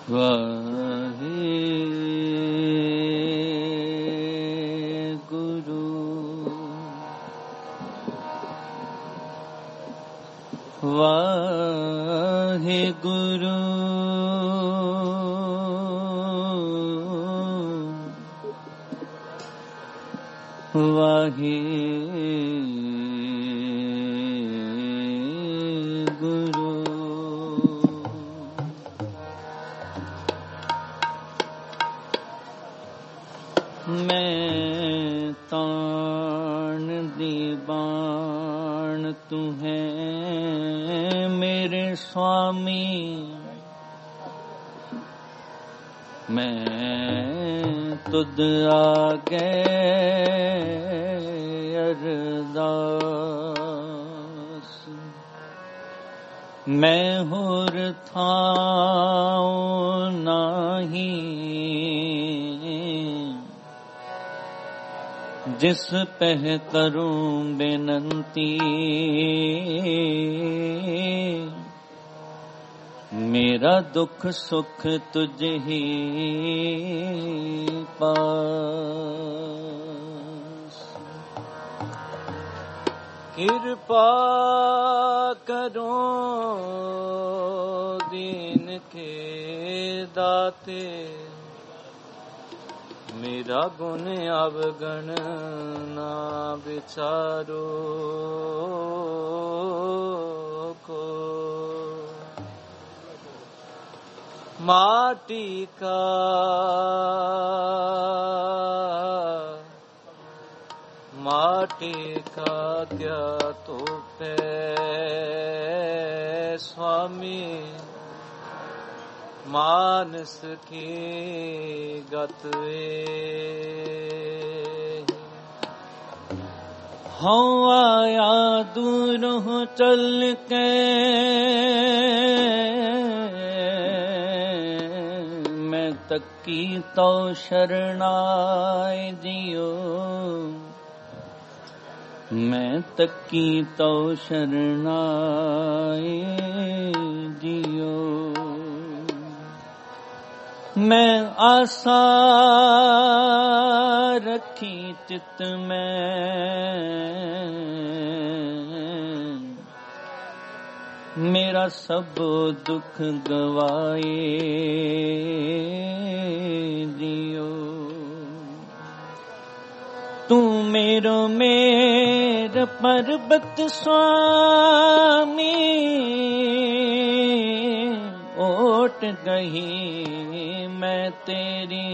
वाहेगुरु वाहेगुरु वाहेगुरु। मैं तान दीवान तू है मेरे स्वामी, मैं तुद आगे अरदास। मैं होर थाऊं नाही जिस पह करूं बेनंती, मेरा दुख सुख तुझ ही पास। कृपा करो दीन के दाते, मेरा गुण अवगण ना विचारो को। माटी का क्या तो पे स्वामी, मानस की गतवे। हूँ आया दूरों चल के, मैं तकी तो शरणाए जियो, मैं तकी तो शरणाए जियो। मैं आशा रखी चित में, मेरा सब दुख गवाए दियो। तू मेरो मेर पर्वत स्वामी, ओट गही मैं तेरी।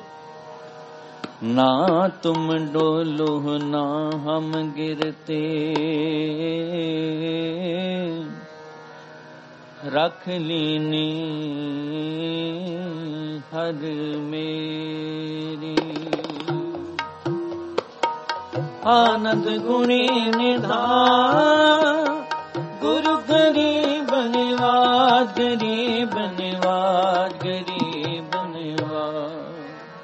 ना तुम डोलो ना हम गिरते, रख लीनी हर मेरी। आनंद गुणी निधान, गुरु गरीब निवाज, गरीब निवाज, गरीब निवाज।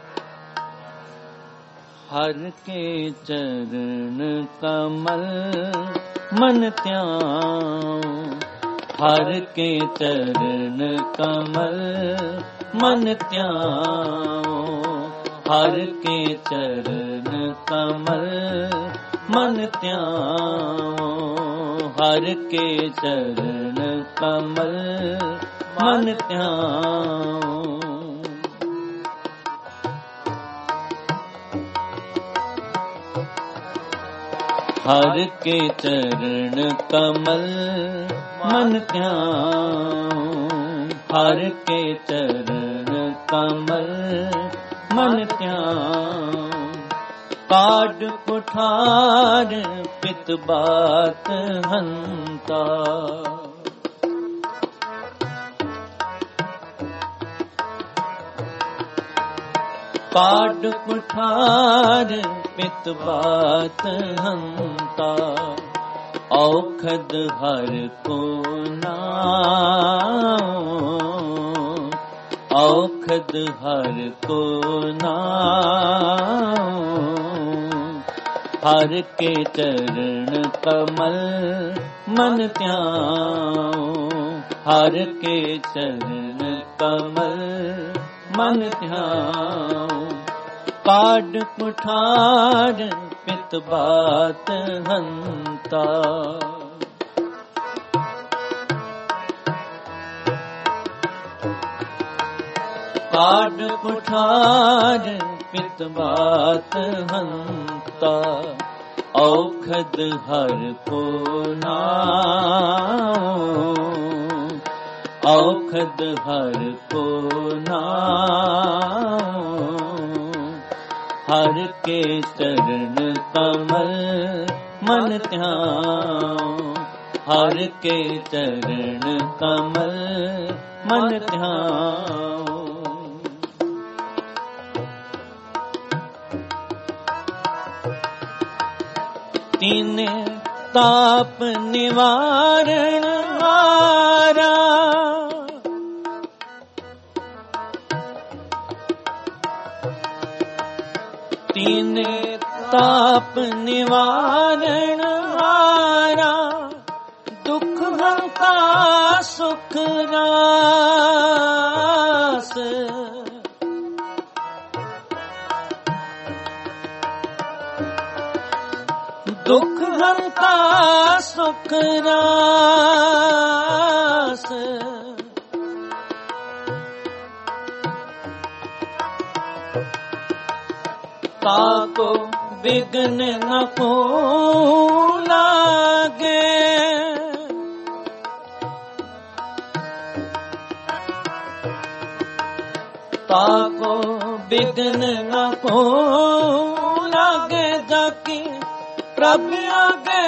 हर के चरण कमल मन त्याऊं, हर के चरण कमल मन त्याऊं, हर के चरण कमल मन त्याऊं, हर के चरण कमल मन त्याऊं। हर के चरण कमल मन त्याऊं, हर के चरण कमल मन त्याऊं। काड कुठार पित बात हंता, काड कुठार पित बात हंता। औखद हर को नाऊं, औखद हर को नाऊं। हर के चरण कमल मन त्याऊं, हर के चरण कमल मन ध्याऊं। काड कुठार पित बात हंता। काड कुठार पित बात हंता। औखद हर को नाम। औखद हर को नाम। हर के चरण कमल मन ध्याऊं। हर के चरण कमल मन ध्याऊं। तीने ताप निवारण हारा। तीने ताप निवारण हारा। दुख हंता सुख रास। दुख हंता सुख रास। ताको विघ्न न को लागे। ताको विघ्न न को लागे। जाकी प्रभु आगे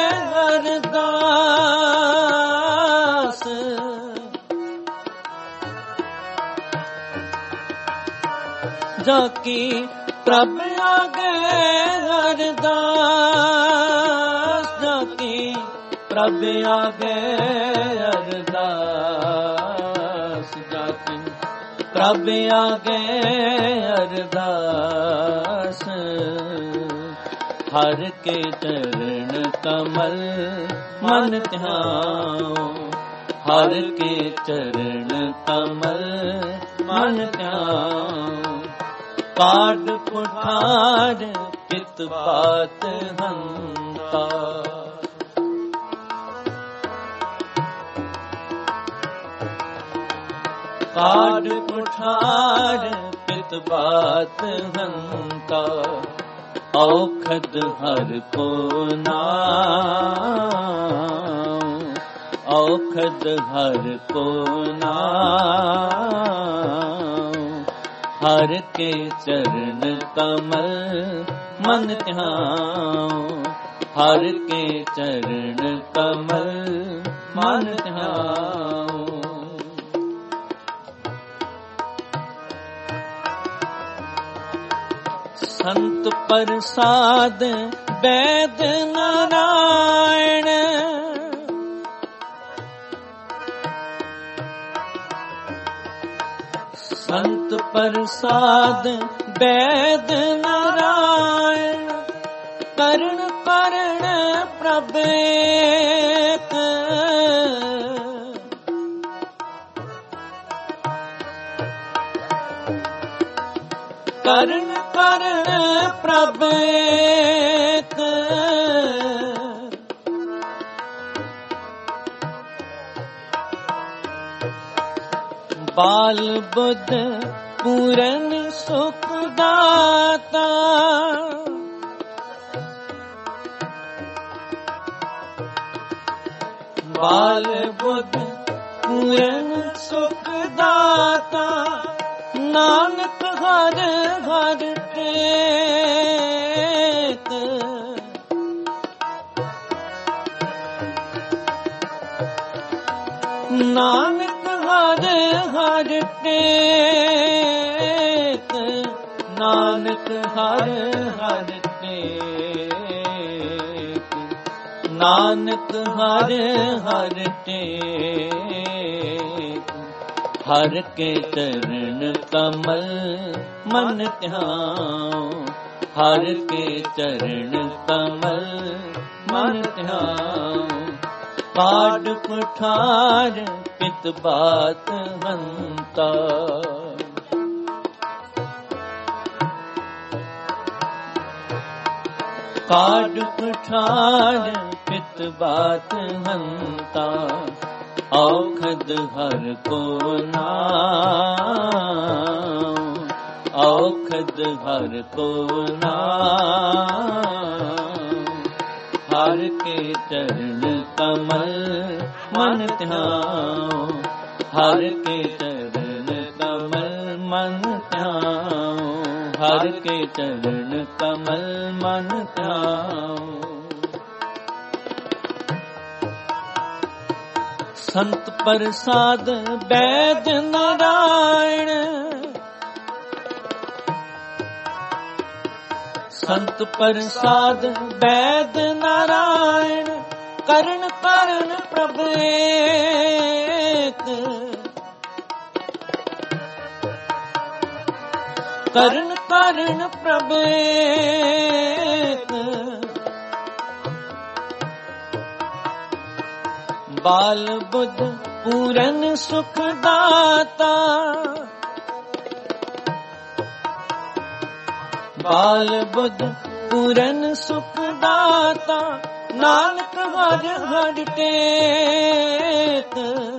अरदास। जाकी प्रभु आगे अरदास। जाकी प्रभु आगे अरदास। जाकी प्रभु आगे अरदास। हर के चरण कमल मन ध्याऊं। हर के चरण कमल मन ध्याऊं। काड कुठार पित बात हंता। काड कुठार पित बात हंता। औखद हर को नाम। औखद हर को नाम। हर के चरण कमल मन ध्याऊं। हर के चरण कमल मन ध्याऊं। संत प्रसाद वैद नारायण। संत प्रसाद वैद नारायण। करण करण प्रभेक। करण करण प्रभेक। बाल बुद्ध पूरन सुख दाता। बाल बुद्ध पूरन सुख दाता। नानक हर हर टेक। नानक हर हर टेक। नानक हर हर टेक। नानक हर हर टेक। हर के चरण कमल मन ध्याऊं। हर के चरण कमल मन ध्याऊं। काड कुठार पित बात हंता। हंता। काड कुठार पित बात हंता, औखद हर को नाम, औखद हर को नाम। हर के चरण कमल मन ध्यान, हर के चरण कमल मन ध्यान, हर के चरण कमल मन ध्यान। संत प्रसाद बैद नारायण, संत प्रसाद बैद नारायण। करण करण प्रभ एक, करण करण प्रभ एक। बाल बुध पूरन सुख दाता, बाल बुध पूरन सुख दाता। नानक हर हर टेक,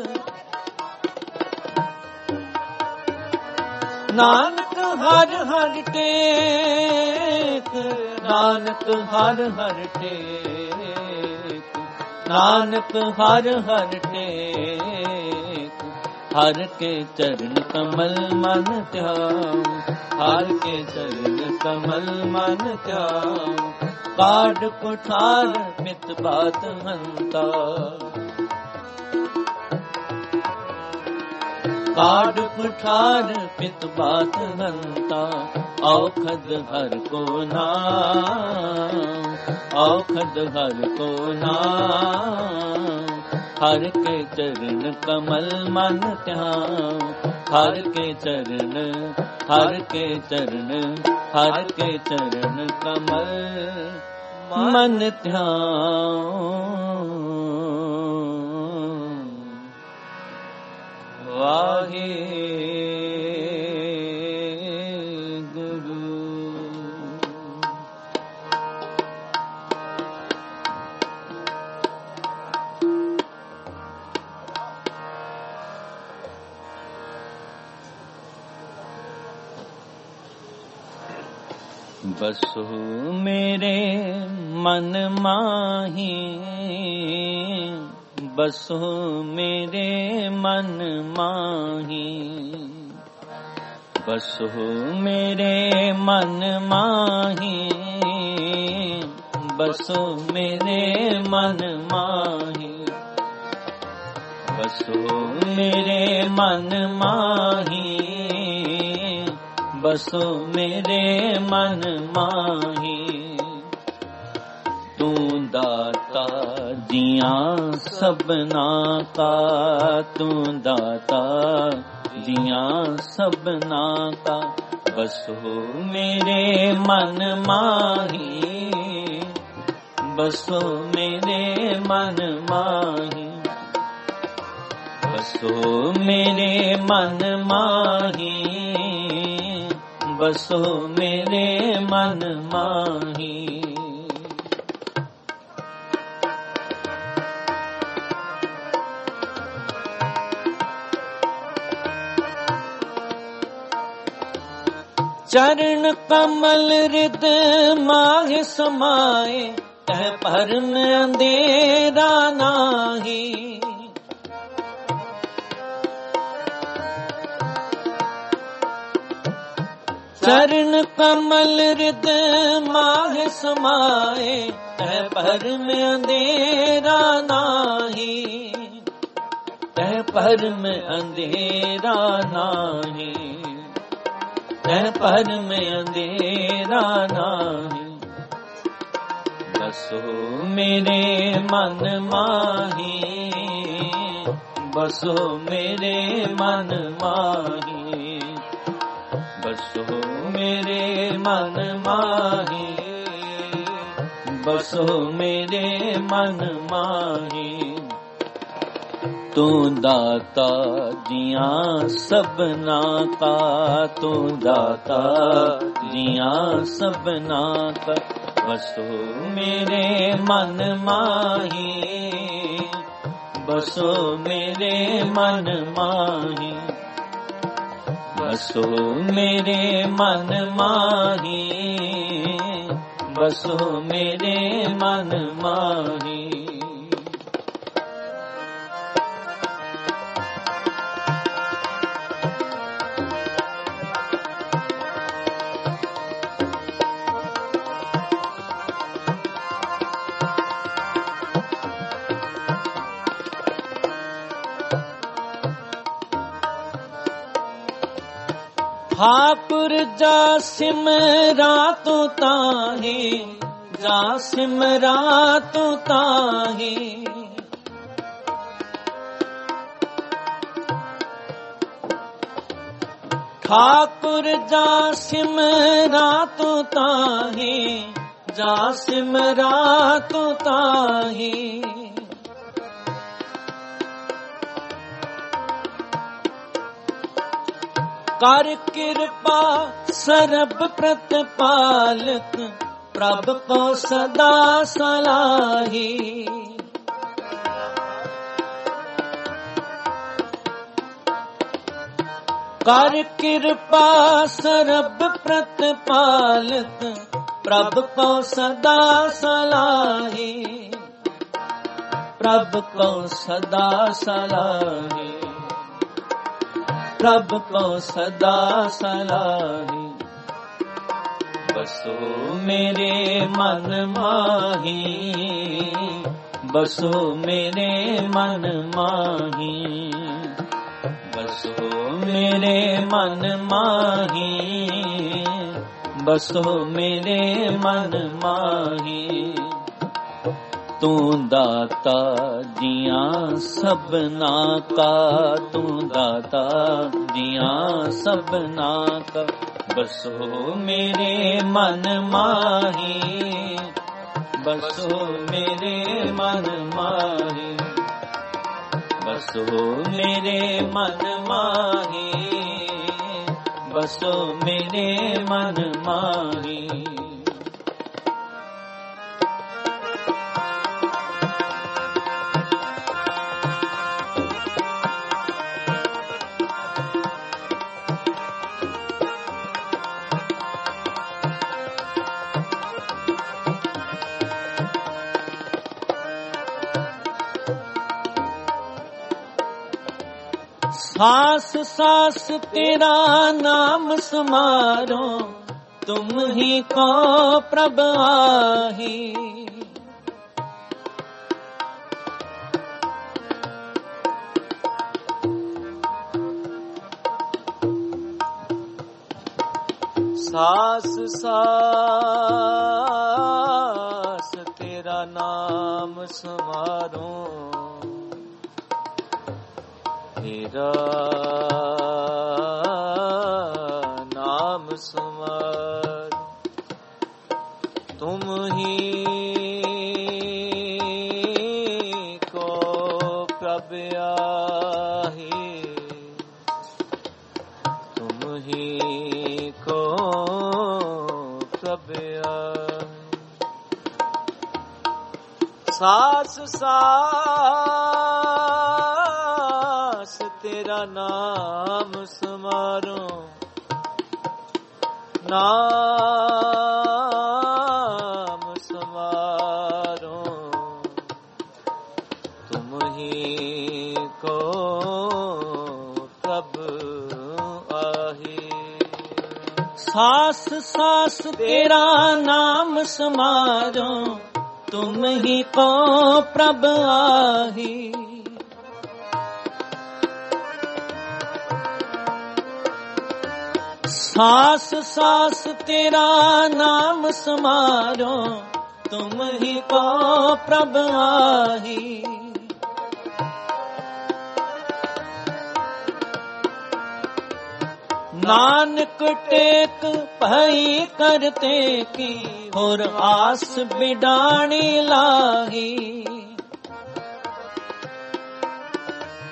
नानक हर हर टेक, नानक हर हर टेक, नानक हर हर टेक। हर के चरण कमल मन ध्यान, हर के चरण कमल मन ध्यान। काड कुठार पित बात हंता, काड कुठार पित बात हंता। औखद हर को नाम, औखद हर को नाम। हर के चरण कमल मन ध्यान, हर के चरण, हर के चरण, हर के चरण कमल मन ध्यान। वाहे बसो मेरे मन माही, बसो मेरे मन माही। बसो मेरे मन माही, बसो मेरे मन माही। बसो मेरे मन माही, बसो मेरे मन माही। तू दाता जियां सबना का, तू दाता जियां सबना का। बसो मेरे मन माही, बसो मेरे मन माही। बसो मेरे मन माही, बसो मेरे मन माही। चरण कमल रिद माहि समाए, तह पर में अंधेरा नाही। चरण कमल रिद माहि समाए, तह पर में अंधेरा नाही। तह पर में अंधेरा नाही, तह पर में अंधेरा नाही। बसो मेरे मन माही, बसो मेरे मन माही। बसो मेरे मन माही, बसो मेरे मन माही। तू दाता जियां सबना का, तू दाता जियां सबना का। बसो मेरे मन माही, बसो मेरे मन माही, बसो मेरे मन माही, बसो मेरे मन माही। ठाकुर जा सिमरा तो ताही, जा सिमरा तो ताही। ठाकुर जा सिमरा तो ताही, जा सिमरा तो ताही। कर कृपा सरब प्रतिपालक, प्रभ को सदा सलाही। कर कृपा सरब प्रतिपालक, प्रभ को सदा सलाही, प्रभ को सदा सलाही, प्रभ को सदा सलाही। बसो मेरे मन माही, बसो मेरे मन माही, बसो मेरे मन माही, बसो मेरे मन माही। तू दाता जियां सबना का, तू दाता जियां सबना का। बसो मेरे मन माही, बसो मेरे मन माही, बसो मेरे मन माही, बसो मेरे मन माही। सांस सांस तेरा नाम समारो, तुम ही को प्रभ आही। सांस सांस तेरा नाम समारो, तेरा नाम समार। तुम ही को प्रभ आही, तुम ही को प्रभ आही। सांस सांस तेरा नाम समारो, नाम समारो। तुम ही को प्रभ आही। सांस सांस तेरा नाम समारो, तुम ही को प्रभ आही। सांस सांस तेरा नाम समारो, तुम ही को प्रभ आही। नानक टेक भई करते की, और आस बिडाणी लाही।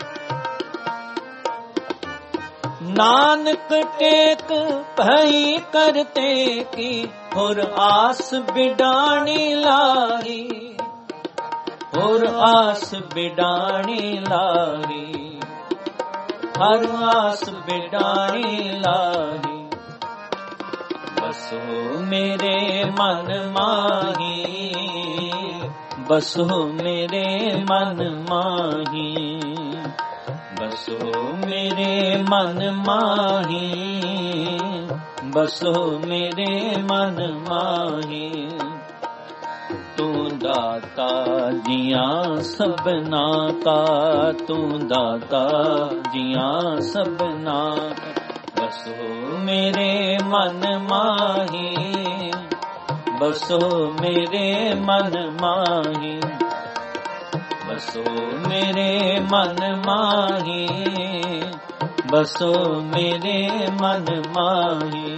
नानक टेक भई करते की और आस बिडानी लाई, और आस बिडानी लाई, हर आस बिडानी लाई। बसो मेरे मन माही, बसो मेरे मन माही, बसो मेरे मन माही, बसो मेरे मन माही। तू दाता जियां सबना का, तू दाता जियां सबना का। बसो मेरे मन माही, बसो मेरे मन माही, बसो मेरे मन माही, बसो मेरे मन माही।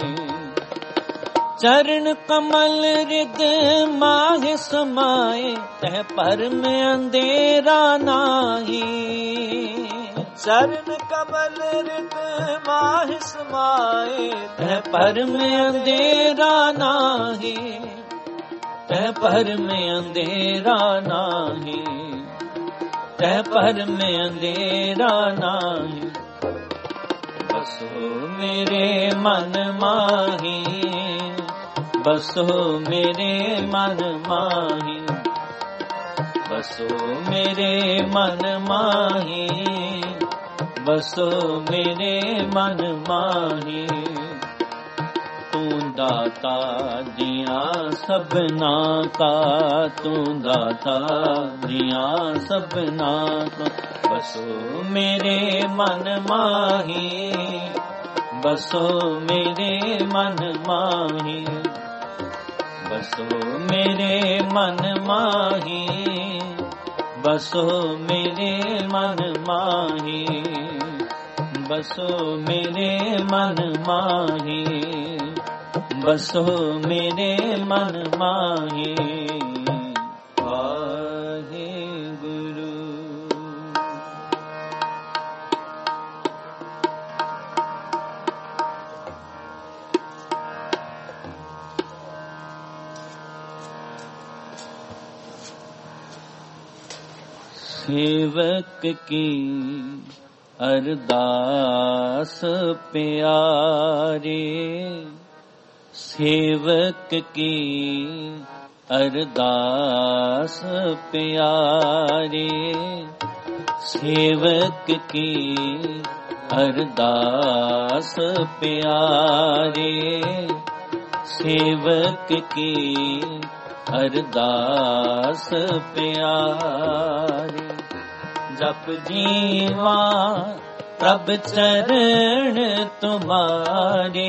चरण कमल रिद माहि समाए, तह पर में अंधेरा नाही। चरण कमल रिद माहि समाए, तह पर में अंधेरा नाही, तह पर में अंधेरा नाही, तह पर में अंधेरा नाही। बसो मेरे मन माही, बसो मेरे मन माही, बसो मेरे मन माही, बसो मेरे मन माही। तू दाता जियां सबना का, तू दाता जियां सबना का। बसो मेरे मन माही, बसो मेरे मन माही, बसो मेरे मन माही, बसो मेरे मन माही, बसो मेरे मन माही, बसो मेरे मन माही। वाहे गुरु। सेवक की अरदास प्यारे, सेवक की अरदास प्यारे, सेवक की अरदास प्यारे, सेवक की अरदास प्यारे। जप जीवा प्रभ चरण तुम्हारे,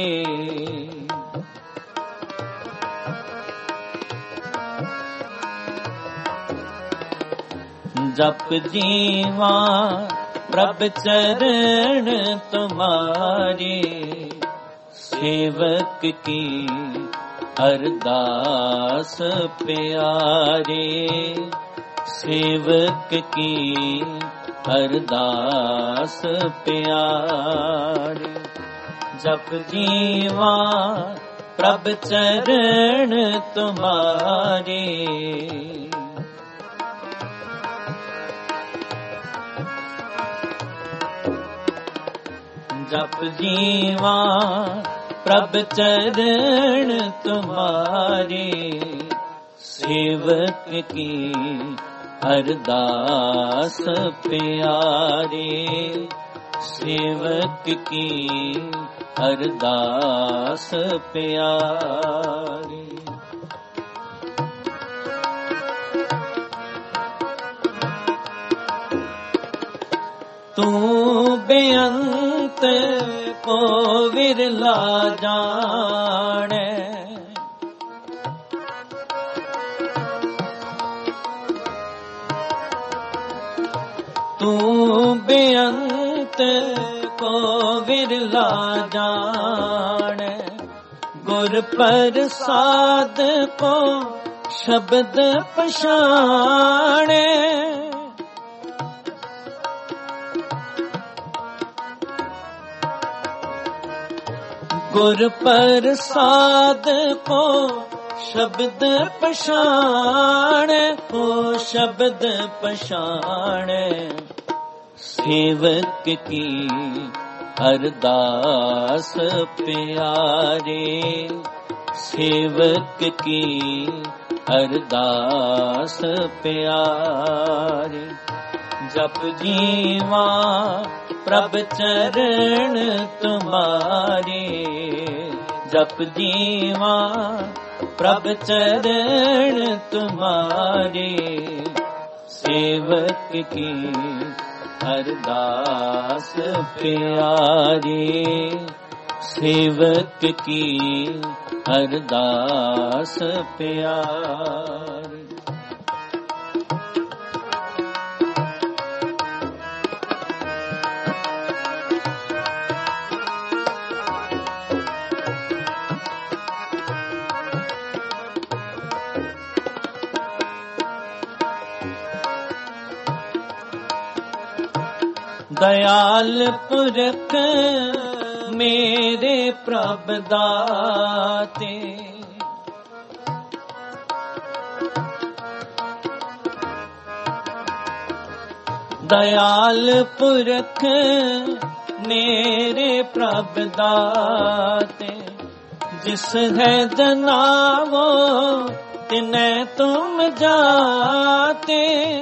जप जीवा प्रभ चरण तुम्हारे। सेवक की अरदास प्यारे, सेवक की अरदास प्यारे। जप जीवा प्रभ चरण तुम्हारे, जप जीवा प्रभ चरण तुम्हारे। सेवक की अरदास प्यारे, सेवक की अरदास प्यारे। तू बेअंत को विरला जाने, तू बेअंत को विरला जाने। गुर प्रसाद को शब्द पछाणे, गुर प्रसाद को शब्द पछाणै, को शब्द पछाणै। सेवक की अरदास प्यारे, सेवक की अरदास प्यारे। जप जीवा प्रभ चरण तुम्हारे, जप जीवा प्रभ चरण तुम्हारे। सेवक की अरदास प्यारे, सेवक की अरदास प्यारे। दयाल पुरख मेरे प्रभ दाते, दयाल पुरख मेरे प्रभ दाते। जिस है जनावो तिनै तुम जाते,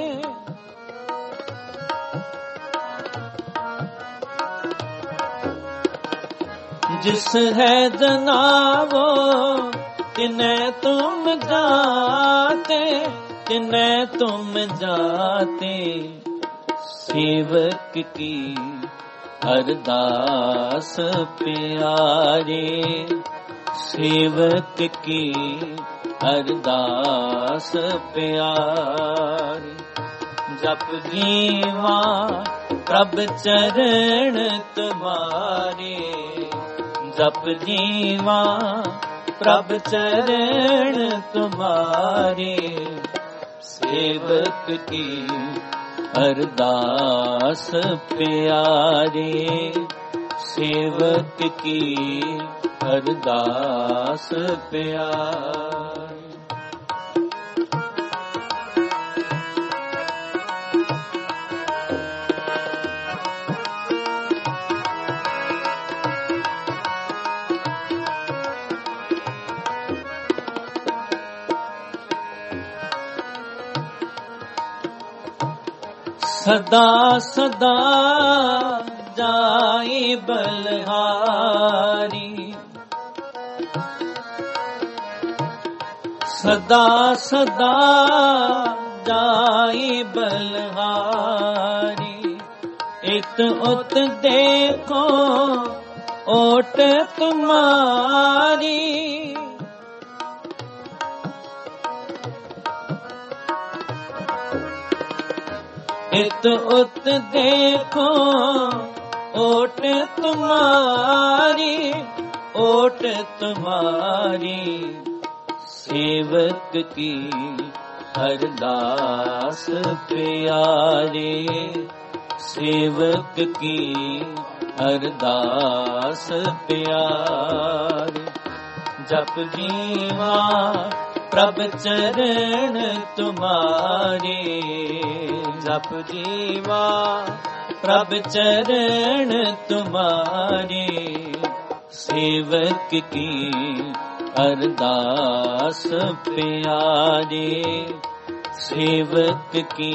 जिस है जनावो तिनै तुम जाते, तिनै तुम जाते। सेवक की अरदास प्यारे, सेवक की अरदास प्यारे। जप जीवा प्रभ चरण तुम्हारे, जप जीवा प्रभ चरण तुम्हारे। सेवक की अरदास प्यारे, सेवक की अरदास प्यारे। सदा सदा जाए बलहारी, सदा सदा जाए बलहारी। इत उत देखो ओट तुम्हारी, इत उत देखो ओट तुम्हारी, ओट तुम्हारी। सेवक की अरदास प्यारे, सेवक की अरदास प्यारे। जप जीवा प्रभ चरण तुम्हारे, जप जीवा प्रभ चरण तुम्हारे। सेवक की अरदास प्यारे, सेवक की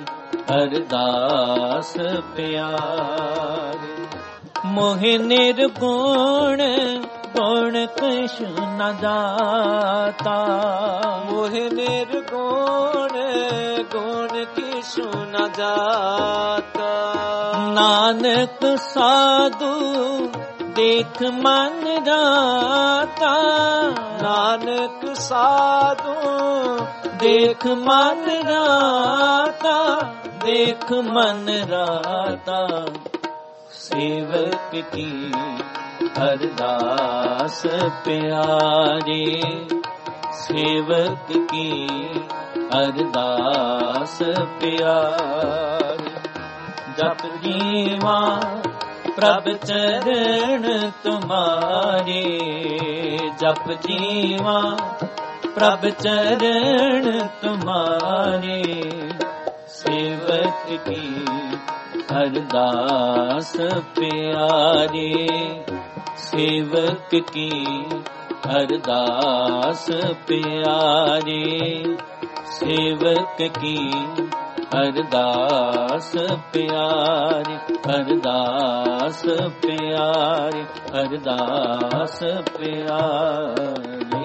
अरदास प्यारे। मोहि निर्गुण गुण कछु न जाता, मोहि निर्गुण गुण कछु न जाता। नानक साधु देख मन राता, नानक साधु देख मन राता, देख मन राता। सेवक की अरदास प्यारे, सेवक की अरदास प्यारे। जप जीवा प्रभ चरण तुम्हारे जप जीवा प्रभ चरण तुम्हारे सेवक की अरदास प्यारे सेवक की अरदास प्यारे सेवक की अरदास प्यारे अरदास प्यारे अरदास प्यारे।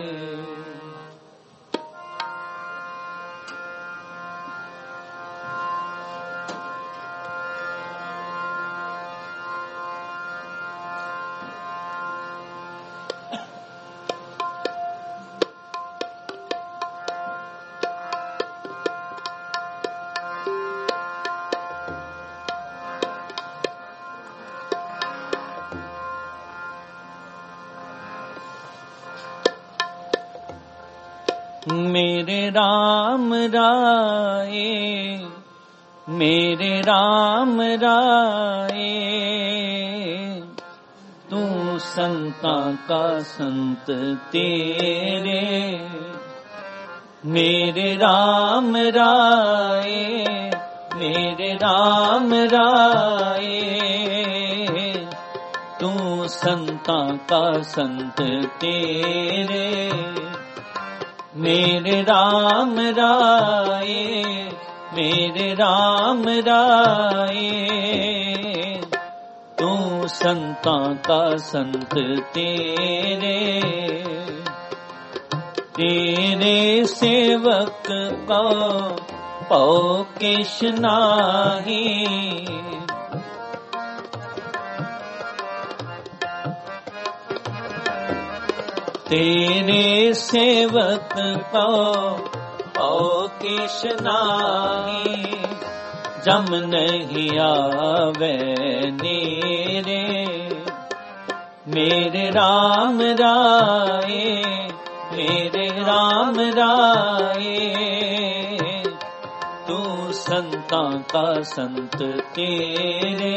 मेरे राम राए मेरे राम राए तू संतां का संत तेरे मेरे राम राए मेरे राम राए तू संतां का संत तेरे मेरे राम राए मेरे राम राए तू संतां का संत तेरे तेरे सेवक को पौ किश नाही तेरे सेवक को पौ किश नाही जम नहीं आवे नेरे मेरे राम राए मेरे राम राए तू संतां का संत तेरे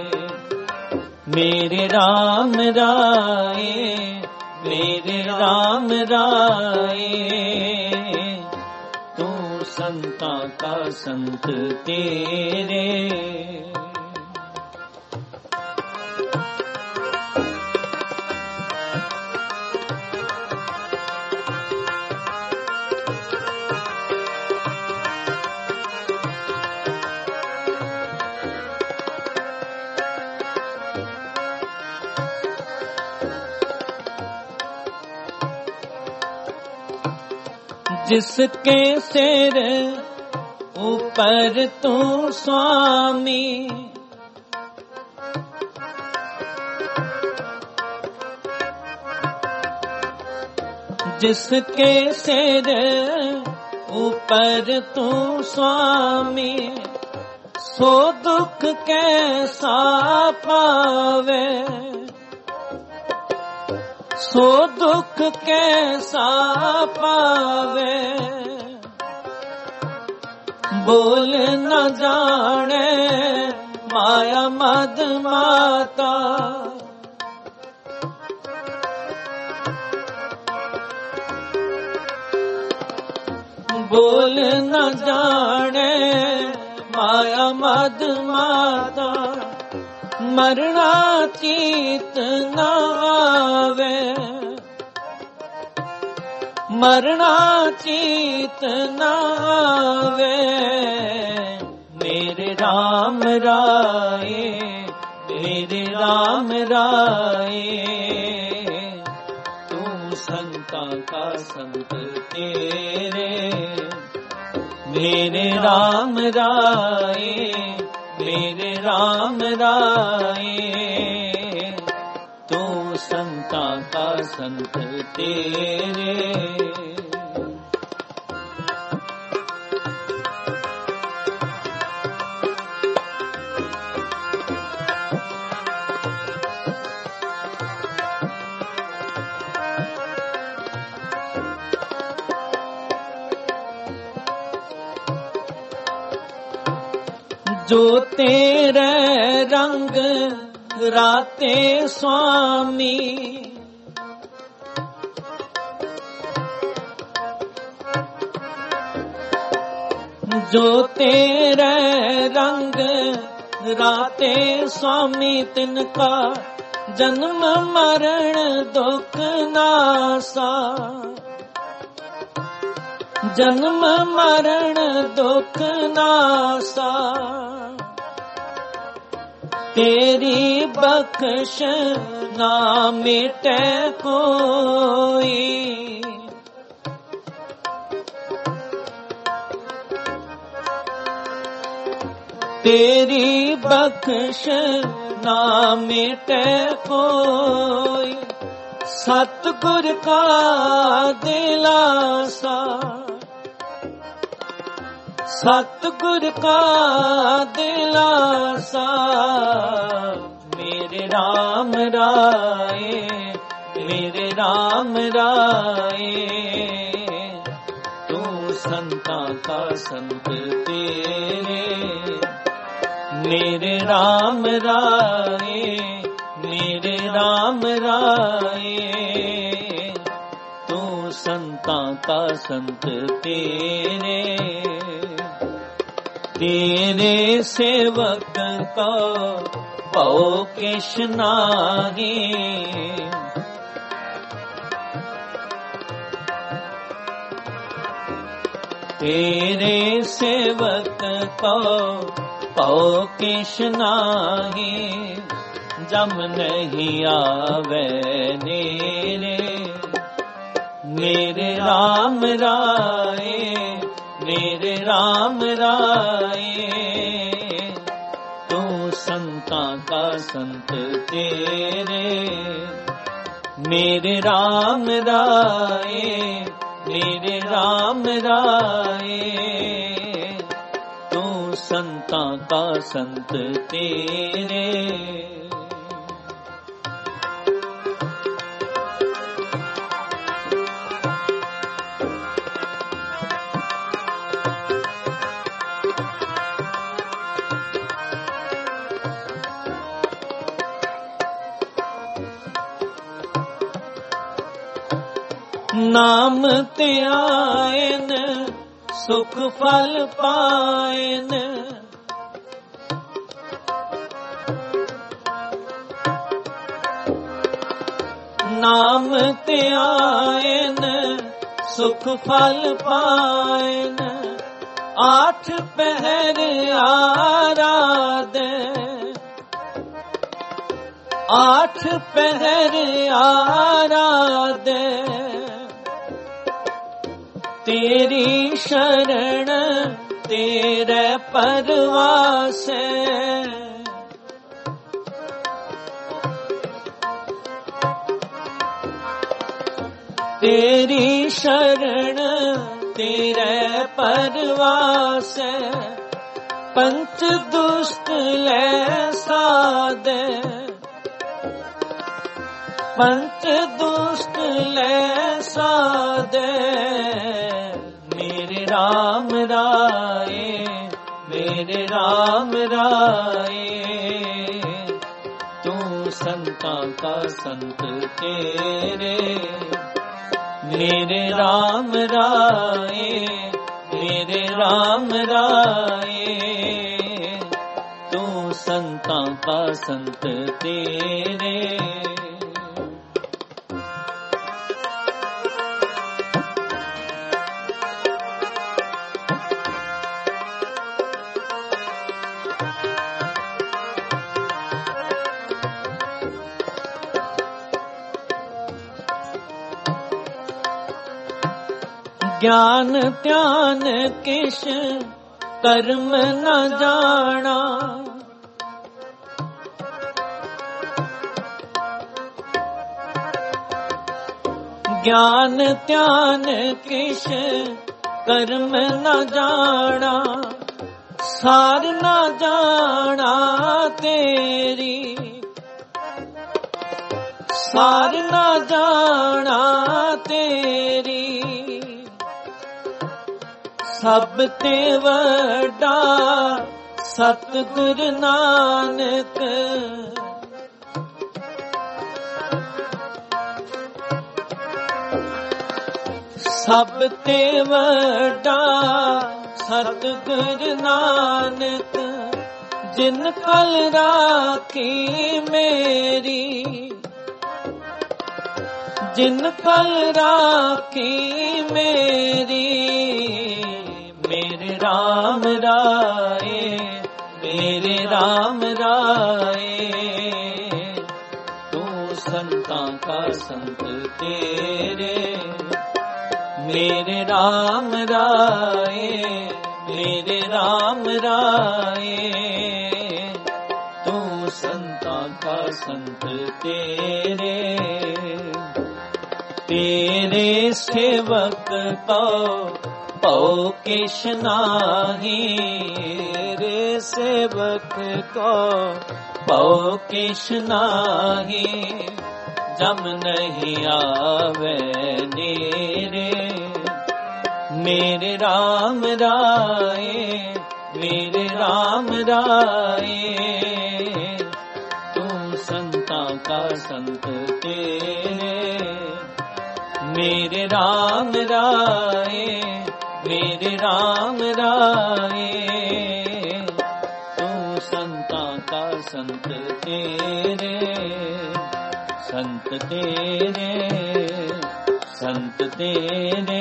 मेरे राम राए मेरे राम राए तू संतां का संत तेरे जिसके सिर ऊपर तू स्वामी जिसके सिर ऊपर तू स्वामी सो दुख कैसा पावे सो दुख कैसा पावे बोल न जाने माया मद माता बोल न जाने माया मद माता मरना चीत न आवे मरना चीत न आवे मेरे राम राए मेरे राम राए तू संतां का संत तेरे मेरे राम राए मेरे राम राए तू संतां का संत तेरे जो तेरे रंग राते स्वामी जो तेरे रंग राते स्वामी तिनका जन्म मरण दुख नासा जन्म मरण दुख नासा तेरी बख्श ना मिटे कोई तेरी बख्श ना मिटे कोई सतगुर का दिलासा सतगुर का दिलासा मेरे राम राय मेरे राम राय तू संता का संत तेरे मेरे राम राय मेरे राम राय तू संता का संत तेरे तेरे सेवक का पौ किश नाहि तेरे सेवक का पौ किश नाहि जम नहीं आवे नेरे मेरे राम राय मेरे राम राय तू संता का संत तेरे मेरे राम राय मेरे राम राय तू संता का संत तेरे नाम ते आयन सुख फल पायन नाम ते आयन सुख फल पायन आठ पहर आराध आठ पहर आराध तेरी शरण तेरे परवास तेरी शरण तेरे परवास पंच दुष्ट ले साध पंच दुष्ट ले साध मेरे राम राय मेरे राम राय तू संता का संत तेरे मेरे राम राय मेरे राम राय तू संता का संत तेरे ज्ञान ध्यान किश कर्म न जाना ज्ञान ध्यान किश कर्म न जाना सार न जाना तेरी सार न जाना तेरी सब ते वड्डा सतगुर नानक ਸਭ ਤੇ ਵੱਡਾ ਸਤਿਗੁਰ ਨਾਨਕ ਜਿਨ ਕਲ ਰਾਖੀ ਮੇਰੀ, ਜਿਨ ਕਲ ਰਾਖੀ ਮੇਰੀ। ਮੇਰੇ ਰਾਮ ਰਾਏ, ਮੇਰੇ ਰਾਮ ਰਾਏ, ਤੂੰ ਸੰਤਾਂ ਕਾ ਸੰਤ ਤੇਰੇ। मेरे राम राए, मेरे राम राए, तू संतां का संत तेरे। तेरे सेवक को पौ किश नाही, रे सेवक को पौ किश नाही। जम नहीं आवे नेरे, मेरे राम राए, मेरे राम राए, तू संतां का संत तेरे। मेरे राम राए, मेरे राम राए, तू संतां का संत तेरे। संत तेरे, संत तेरे,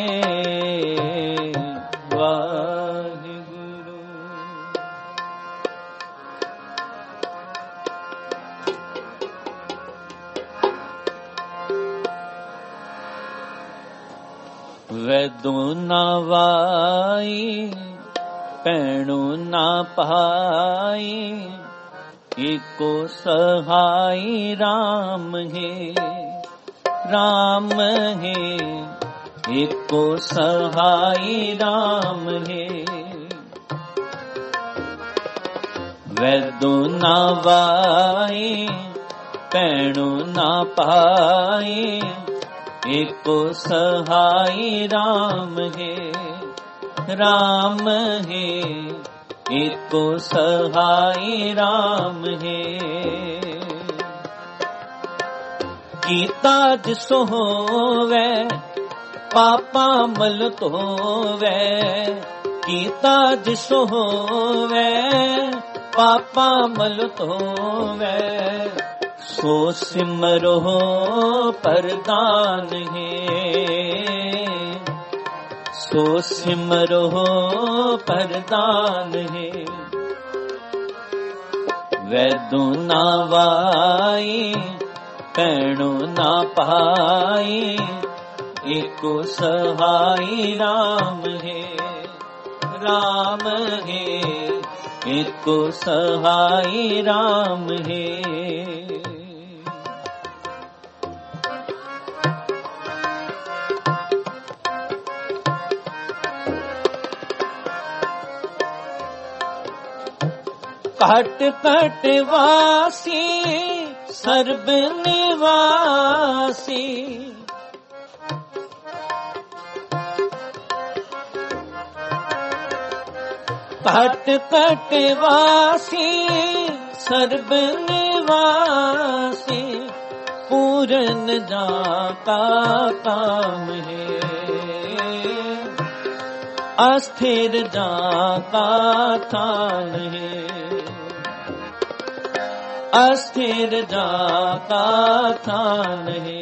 वाहिगुरु। वैदो ना वाई, पैणो ना पाई, एको सहाय राम है, राम है, एको सहाय राम है। वैदो ना वाई, पैणो ना पाई, एको सहाय राम है, राम है, एको सहाय राम है। कीता जिसो होवे पापा मल धोवे, कीता जिसो होवे पापा मल धोवे। सो सिमरो परदान है, सो सिमरो परदान है। वैदो ना वाई, पैणो ना पाई, एको सहाय राम है, राम है, एको सहाय राम है। कट कट वासी सर्ब निवासी, कट कट वासी सर्ब निवासी। पूरन जाका काम है, अस्थिर जाका थान है, अस्थिर जाका थान है।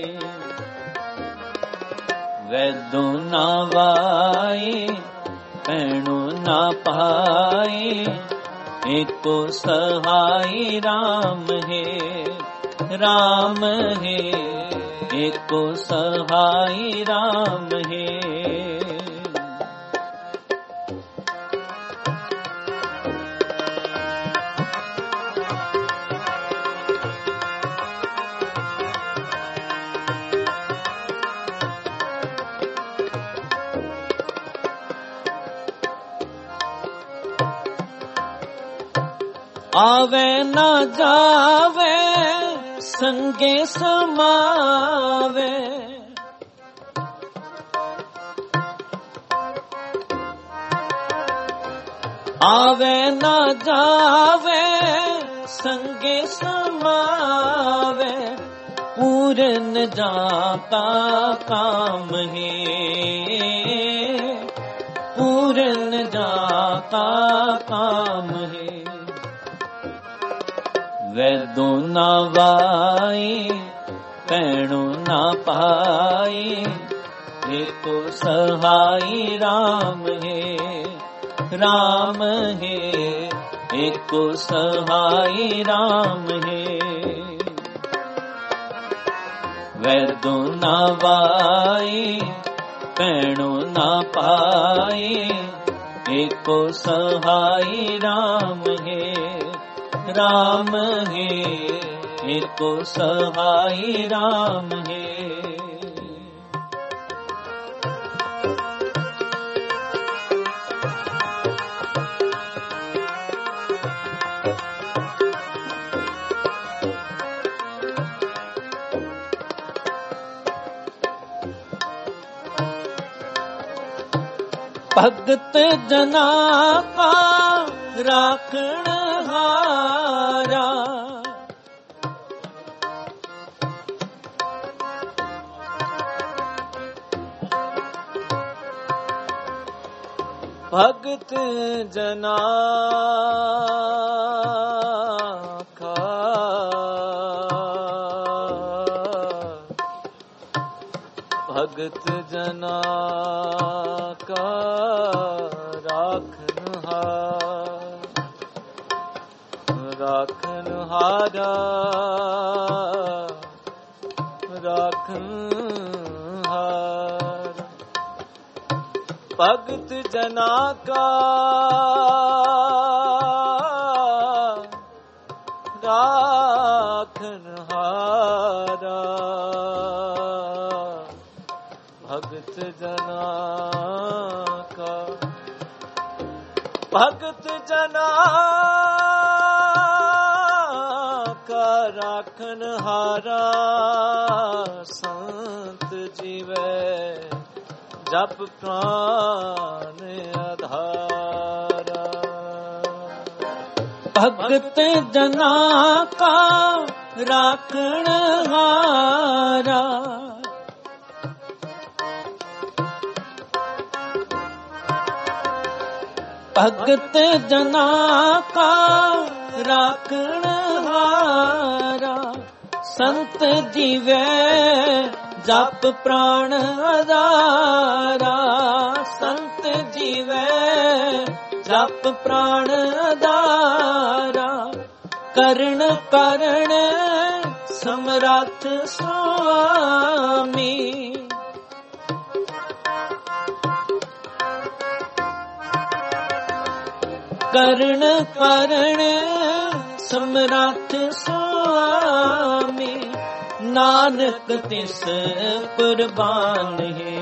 वैदो ना वाई, पैणो ना पाई, एको सहाय राम है, राम है, एको सहाय राम है। आवे ना जावे संगे समावे, आवे ना जावे संगे समावे। पूरन जाता काम है, पूरन जाता काम है। वैदो ना वाई पैणो ना पाई, एको सहाई राम है, राम है एको सहाई राम है। वैदो ना वाई पैणो ना पाई, एको सहाई राम है, राम है एको सहाई राम है। भगत जना का राखण हारा, भगत जना का भगत जना का राखन हारा, राखन हारा। भगत जना का राखन हारा, भगत जना का भगत जना का राखन हारा। संत जीवै जप प्राण आधारा, भगत जना का राखन हारा। भगत जना का राखण हारा, संत जीवै जप प्राण आधारा, संत जीवै जप प्राण आधारा। करण करण समरथ स्वामी, करण करण समरथ स्वामी। नानक तिस कुर्बान है,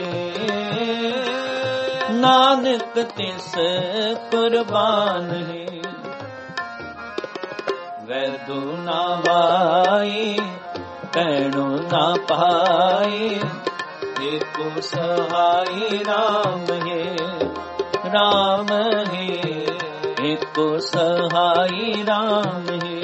नानक तिस कुर्बान है। वैदो ना वाई पैणो ना पाई, एको सहाई राम है, राम है एको सहाई राम है।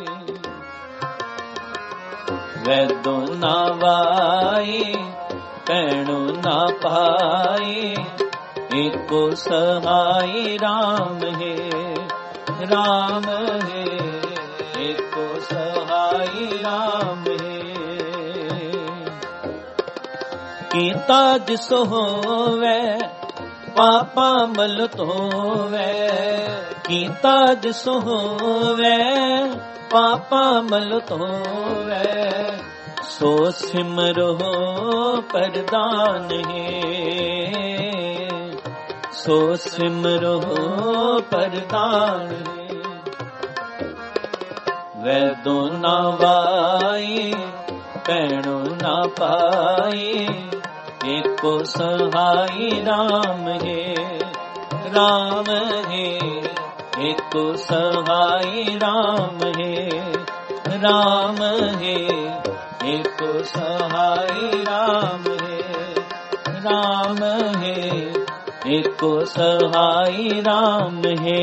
वैदो ना वाई पैणो ना पाई, एको सहाई राम है, राम है एको सहाई राम है। कीता जिसो होवे पापा मल धोवे, कीता जिसो होवे पापा मल धोवे। सो सिमरो परदान है, सो सिमरो परदान है। वैदो ना वाई पैणो ना पाई, एको सहाई राम है, राम है एको सहाई राम है, राम है एको सहाई राम है, राम है एको सहाई राम है।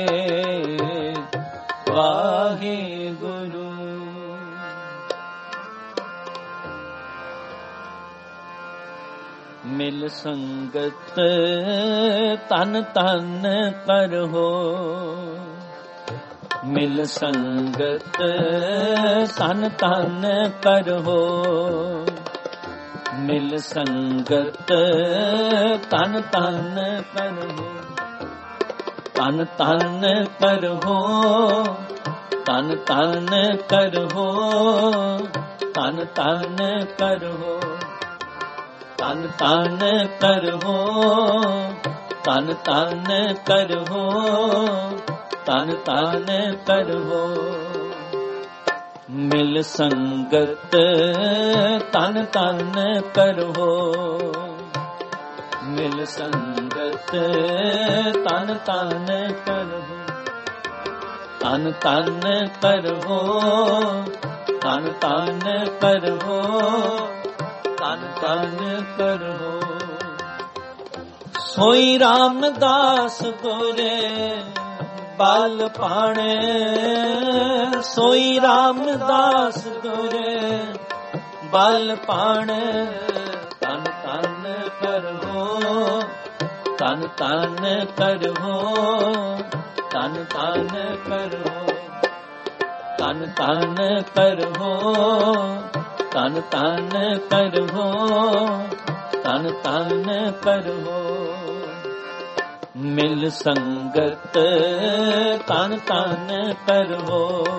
वाहे गुरु। ਮਿਲ ਸੰਗਤ ਤਨ ਤਨ ਕਰੋ, ਮਿਲ ਸੰਗਤ ਤਨ ਤਨ ਕਰੋ, ਮਿਲ ਸੰਗਤ ਤਨ ਤਨ ਕਰੋ, ਤਨ ਤਨ ਕਰੋ, ਤਨ ਤਨ ਕਰੋ, ਤਨ ਤਨ ਕਰੋ, ਤਨ ਤਨ ਕਰੋ, ਤਨ ਤਨ ਕਰੋ, ਤਨ ਤਨ ਕਰੋ, ਮਿਲ ਸੰਗਤ ਤਨ ਤਨ ਕਰੋ, ਮਿਲ ਸੰਗਤ ਤਨ ਤਨ ਕਰੋ, ਤਨ ਤਨ ਕਰੋ, ਤਨ ਤਨ ਕਰੋ, ਤਨ ਤਨ ਕਰੋ, ਸੋਈ ਰਾਮਦਾਸ ਗੁਰੇ ਬਲ ਪਾਣੇ, ਸੋਈ ਰਾਮਦਾਸ ਗੁਰੇ ਬਲ ਪਾਣੇ, ਤਨ ਤਨ ਕਰੋ, ਤਨ ਤਨ ਕਰੋ, ਤਨ ਤਨ ਕਰੋ, ਤਨ ਤਨ ਕਰੋ, ਤਨ ਤਨ ਕਰੋ, ਤਨ ਤਨ ਕਰੋ, ਮਿਲ ਸੰਗਤ ਤਨ ਤਨ ਕਰੋ,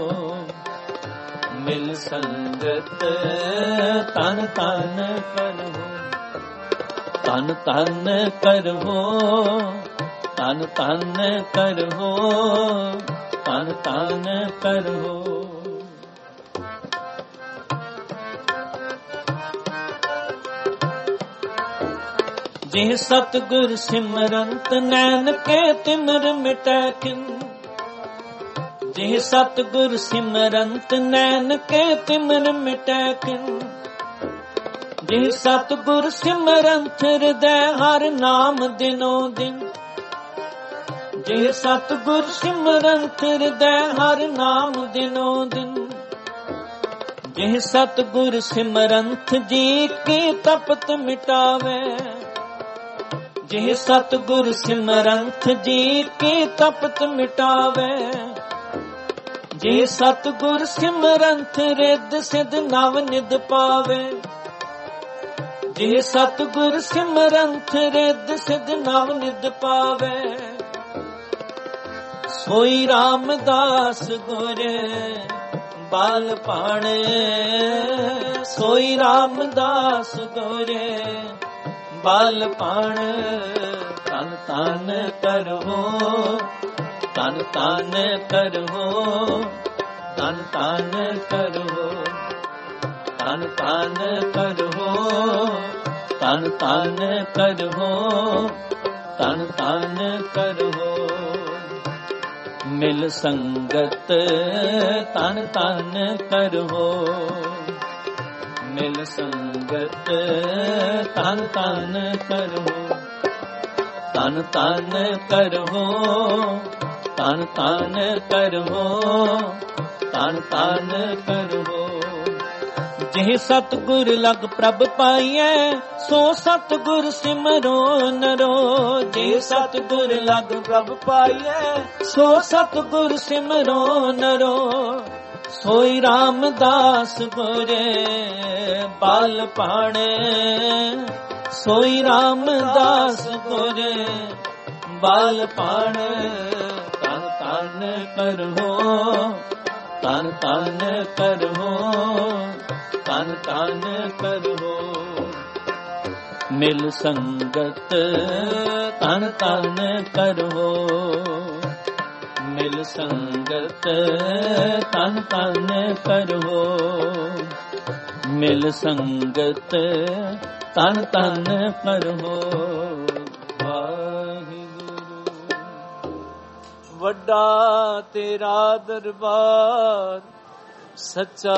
ਮਿਲ ਸੰਗਤ ਤਨ ਤਨ ਕਰੋ, ਤਨ ਤਨ ਕਰੋ, ਤਨ ਤਨ ਕਰੋ, ਤਨ ਤਨ ਕਰੋ, ਜਿਹ ਸਤਿਗੁਰ ਸਿਮਰੰਤ ਨੈਣ ਕੇ ਤਿਮਰ ਮਿਟੈ ਕਿਨ, ਜਿਹ ਸਤਿਗੁਰ ਸਿਮਰੰਤ ਨੈਣ ਕੇ ਤਿਮਰ ਮਿਟੈ ਕਿਨ, ਜਿਹ ਸਤਿਗੁਰ ਸਿਮਰੰਤ ਹਿਰਦੈ ਹਰਿ ਨਾਮ ਦਿਨੋ ਦਿਨ, ਜਿਹ ਸਤਿਗੁਰ ਸਿਮਰੰਤ ਹਿਰਦੈ ਹਰਿ ਨਾਮ ਦਿਨੋ ਦਿਨ, ਜਿਹ ਸਤਿਗੁਰ ਸਿਮਰੰਤ ਜੀ ਕੀ ਤਪਤ ਮਿਟਾਵੇ, ਜਿਹ ਸਤਿਗੁਰ ਸਿਮਰੰਤ ਜੀ ਕੀ ਤਪਤ ਮਿਟਾਵੇ, ਜਿਹ ਸਤਿਗੁਰ ਸਿਮਰੰਤ ਰਿੱਧ ਸਿਧ ਨਵ ਨਿਧ ਪਾਵੇ, ਜਿਹ ਸਤਿਗੁਰ ਸਿਮਰੰਤ ਰਿੱਧ ਸਿਧ ਨਵ ਨਿਧ ਪਾਵੇ, ਸੋਈ ਰਾਮਦਾਸ ਗੁਰੇ ਬਲ ਪਾਣੇ, ਸੋਈ ਰਾਮਦਾਸ ਗੁਰੇ ਬਲ ਪਾਣ, ਤਨ ਤਨ ਕਰੋ, ਤਨ ਤਨ ਕਰੋ, ਤਨ ਤਨ ਕਰੋ, ਤਨ ਤਨ ਕਰੋ, ਤਨ ਤਨ ਕਰੋ, ਤਨ ਤਨ ਕਰੋ, ਮਿਲ ਸੰਗਤ ਤਨ ਤਨ ਕਰੋ, ਮਿਲ ਸੰਗਤ ਤਨ ਤਨ ਕਰੋ, ਤਨ ਤਨ ਕਰੋ, ਤਨ ਤਨ ਕਰੋ, ਤਨ ਤਨ ਕਰੋ, ਜਿਹ ਸਤਿਗੁਰ ਲਗ ਪ੍ਰਭ ਪਾਈਐ ਸੋ ਸਤਿਗੁਰ ਸਿਮਰੋ ਨਰੋ, ਜਿਹ ਸਤਿਗੁਰ ਲਗ ਪ੍ਰਭ ਪਾਈਐ ਸੋ ਸਤਿਗੁਰ ਸਿਮਰੋ ਨਰੋ, ਸੋਈ ਰਾਮਦਾਸ ਗੁਰੇ ਬਲ ਪਾਣੇ, ਸੋਈ ਰਾਮਦਾਸ ਗੁਰੇ ਬਲ ਪਾਣੇ, ਤਨ ਤਨ ਕਰੋ, ਤਨ ਤਨ ਕਰੋ, ਤਨ ਤਨ ਕਰੋ, ਮਿਲ ਸੰਗਤ ਤਨ ਤਨ ਕਰੋ, ਮਿਲ ਸੰਗਤ ਤਨ ਤਨ ਕਰੋ, ਮਿਲ ਸੰਗਤ ਤਨ ਤਨ ਕਰੋ, ਵਾਹਿਗੁਰੂ। ਵੱਡਾ ਤੇਰਾ ਦਰਬਾਰ ਸੱਚਾ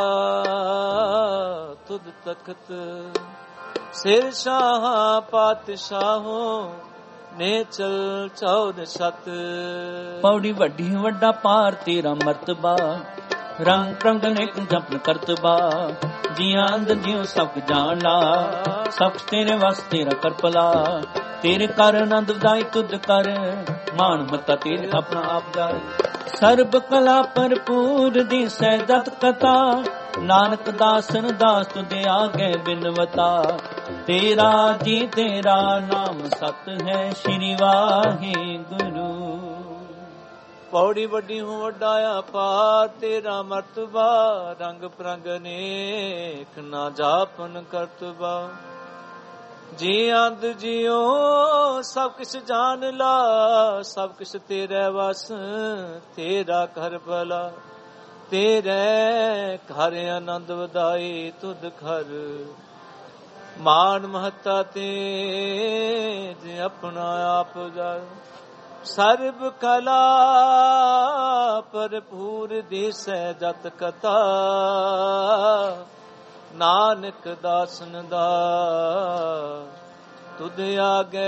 ਤੁਧ ਤਖਤ, ਸਿਰ ਸ਼ਾਹ ਪਾਤਸ਼ਾਹੋ ਨੇ ਚਲ ਚੌਦ ਸਤ। ਪੌੜੀ ਵੱਡੀ ਵੱਡਾ ਪਾਰ ਤੇਰਾ ਮਰਤਬਾ, ਰੰਗ ਪ੍ਰੰਗ ਅਨੇਕ ਜਪਨ ਕਰਤਬਾ, ਜੀਆਂ ਅੰਦਰ ਜਿਉ ਸਭ ਜਾਣ ਲਾ, ਸਭ ਤੇਰੇ ਵਸ ਤੇਰਾ ਕਰ ਭਲਾ। ਤੇਰੇ ਕਰ ਆਨੰਦ ਵਧਾਈ ਤੁਧ ਕਰ, ਮਾਣ ਮਤਾ ਤੇਰੇ ਆਪਣਾ ਆਪ ਜਾਏ। ਸਰਬ ਕਲਾ ਭਰਪੂਰ ਦਿਸੈ ਜਤ ਕਥਾ, ਨਾਨਕ ਦਾਸਨ ਦਾਸ ਤੁਧ ਆਗੇ ਬਿਨਵਤਾ। ਤੇਰਾ ਜੀ ਤੇਰਾ ਨਾਮ ਸਤ ਹੈ, ਸ਼੍ਰੀ ਵਾਹਿਗੁਰੂ। ਪੌੜੀ ਵੱਡੀ ਹੂੰ ਵੱਡਾ ਪਾਰ, ਤੇਰਾ ਮਰਤਬਾ ਰੰਗ ਪ੍ਰੰਗ ਨੇਕ, ਨਾ ਜਾਪਨ ਕਰਤਬਾ। ਜੀ ਅੰਦ ਜਿਉ ਸਭ ਕਿਛ ਜਾਣ ਲਾ, ਸਭ ਕਿਛ ਤੇਰੇ ਵਸ ਤੇਰਾ ਕਰ ਭਲਾ। ਤੇਰੇ ਘਰ ਆਨੰਦ ਵਧਾਈ ਤੁਧ ਖਰ, ਮਾਨ ਮਹੱਤਾ ਤੇ ਜੇ ਆਪਣਾ ਆਪ ਜਾਏ। ਸਰਬ ਕਲਾ ਭਰਪੂਰ ਦਿਸੈ ਜਤ ਕਥਾ, ਨਾਨਕ ਦਾਸਨ ਦਾ ਤੁਧ ਆਗੇ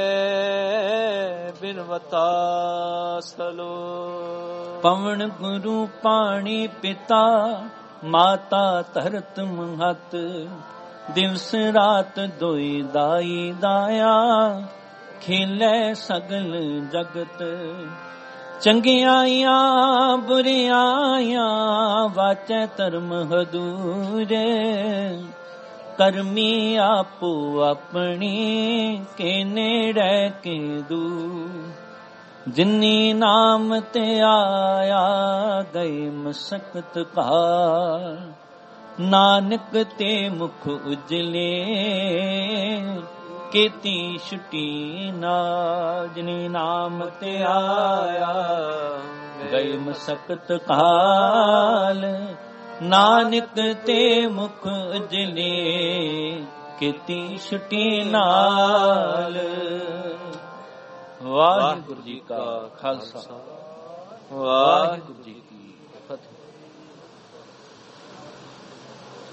ਬਿਨਵਤਾ ਸਲੋ। ਪਵਨ ਗੁਰੂ ਪਾਣੀ ਪਿਤਾ, ਮਾਤਾ ਧਰਤ ਮਹਤ। ਦਿਵਸ ਰਾਤ ਦੋਈ ਦਾਈ ਦਾਇਆ, ਖੇਲੇ ਸਗਲ ਜਗਤ। ਚੰਗਿਆਈਆਂ ਬੁਰਿਆਈਆਂ, ਵਾਚੈ ਧਰਮ ਹਦੂਰੇ। ਕਰਮੀ ਆਪੋ ਆਪਣੀ, ਕੇ ਨੇੜੇ ਕੇ ਦੂਰ। ਜਿਨੀ ਨਾਮ ਤੇ ਆਇਆ, ਗਏ ਮਸਕਤ ਘਾਰ। ਨਾਨਕ ਤੇ ਮੁਖ ਉਜਲੇ, ਕੀਤੀ ਛੁਟੀ ਨਾਲ। ਜਿਨੀ ਨਾਮ ਤੇ ਆਇਆ, ਗਈ ਮਸਕਤ ਕਾਲ। ਨਾਨਕ ਤੇ ਮੁਖ ਉਜਲੇ, ਕੀਤੀ ਛੁਟੀ ਨਾਲ। ਵਾਹਿਗੁਰੂ ਜੀ ਕਾ ਖਾਲਸਾ, ਵਾਹਿਗੁਰੂ ਜੀ ਕੀ ਫਤਿਹ।